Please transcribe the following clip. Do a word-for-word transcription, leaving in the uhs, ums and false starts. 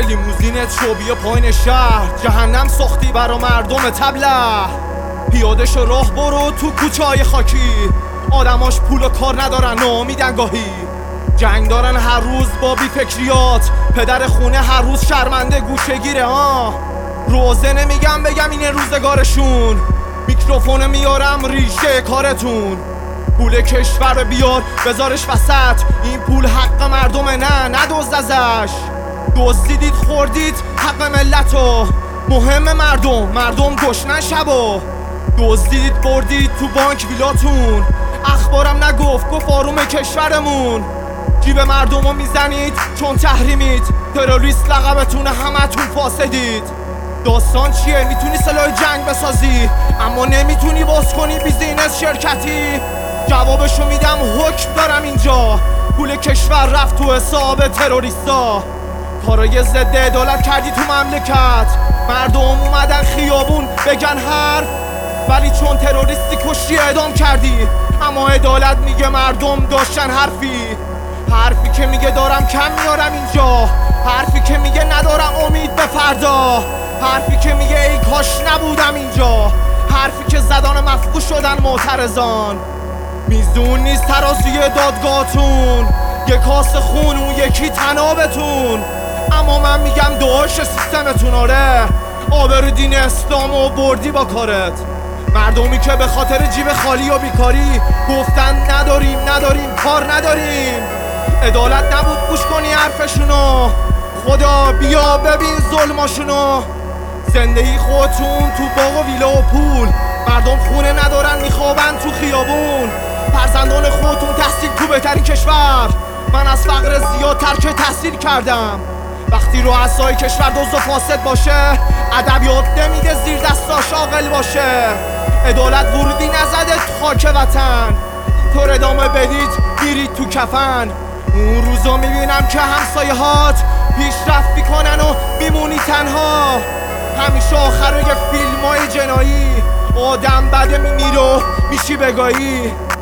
لیموزینت شو بیا پایین شهر، جهنم ساختی برا مردم تبله. پیاده شو راه برو تو کوچه های خاکی، آدماش پول و کار ندارن ناامیدن گاهی. جنگ دارن هر روز با بی فکریات، پدر خونه هر روز شرمنده گوشه گیره. ها روزه نمیگم بگم اینه روزگارشون، میکروفون میارم ریشه کارتون. پول کشور بیار بذارش وسط، این پول حق مردمه نه ندزد ازش. دزدیدید خوردید حق ملتو، مهم مردم مردم گشنن شبو. دزدیدید بردید تو بانک ویلاتون، اخبارم نگفت گفت آروم کشورمون. جیب مردمو میزنید چون تحریمید، تروریست لقبتونه همتون فاسدید. داستان چیه؟ میتونی سلاح جنگ بسازی اما نمیتونی باز کنی بیزینس شرکتی. جوابشو میدم حکم دارم اینجا، پول کشور رفت تو حساب تروریستا. کارای ضد عدالت کردی تو مملکت، مردم اومدن خیابون بگن حرف، ولی چون تروریستی کشتی اعدام کردی. اما عدالت میگه مردم داشتن حرفی، حرفی که میگه دارم کم میارم اینجا، حرفی که میگه ندارم امید به فردا، حرفی که میگه ای کاش نبودم اینجا، حرفی که زدان مفقود شدن معترضان. میزون نیست ترازوی دادگاهتون، یه کاس خون اون یکی تنابتون. اما من میگم داعش سیستمتون. آره آبرو دین اسلامو بردی با کارت. مردمی که به خاطر جیب خالی و بیکاری گفتن نداریم نداریم کار نداریم. عدالت نبود گوش کنی حرفشونو، خدا بیا ببین ظلماشونو. زندگی خودتون تو باغ و ویلا و پول، مردم خونه ندارن میخوابن تو خیابون. فرزندان خودتون تحصیل تو بهترین کشور، من از فقر زیاد ترک تحصیل کردم. وقتی رؤسای کشور دزد و فاسد باشه، ادبیات نمیگه زیر دستاش عاقل باشه. عدالت ورودی نزده تو خاک وطن، طور ادامه بدید گیرید تو کفن. اون روزا میبینم که همسایه هات پیشرفت میکنن و میمونی تنها. همیشه آخر یه فیلم های جنایی، آدم بده میمیره و میشی بگایی.